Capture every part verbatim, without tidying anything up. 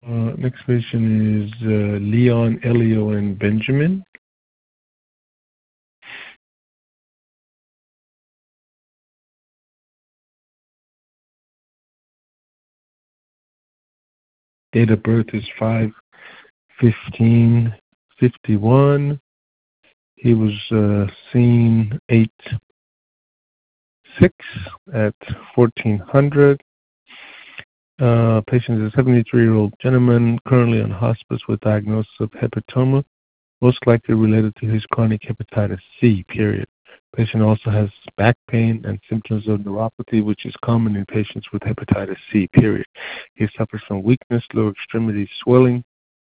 Uh, next patient is uh, Leon, Elio, and Benjamin. Date of birth is five fifteen fifty-one. He was uh, seen eight six at fourteen hundred. Uh, patient is a seventy-three-year-old gentleman currently on hospice with diagnosis of hepatoma, most likely related to his chronic hepatitis C, period. Patient also has back pain and symptoms of neuropathy, which is common in patients with hepatitis C, period. He suffers from weakness, lower extremity swelling,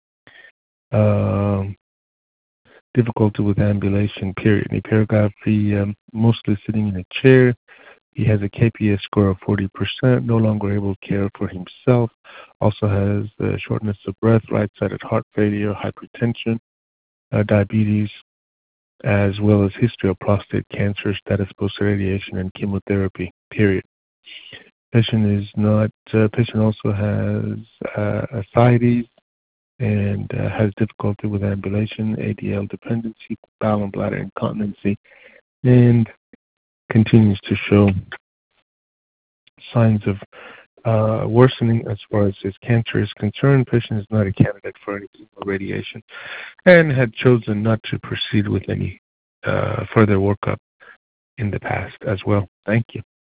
um, difficulty with ambulation, period. In paragraphy, um, mostly sitting in a chair. He has a K P S score of forty percent, no longer able to care for himself. Also has uh, shortness of breath, right-sided heart failure, hypertension, uh, diabetes, as well as history of prostate cancer, status post-radiation, and chemotherapy, period. Patient is not, uh, patient also has uh, ascites and uh, has difficulty with ambulation, A D L dependency, bowel and bladder incontinency, and continues to show signs of uh, worsening as far as his cancer is concerned. Patient is not a candidate for any radiation and had chosen not to proceed with any uh, further workup in the past as well. Thank you.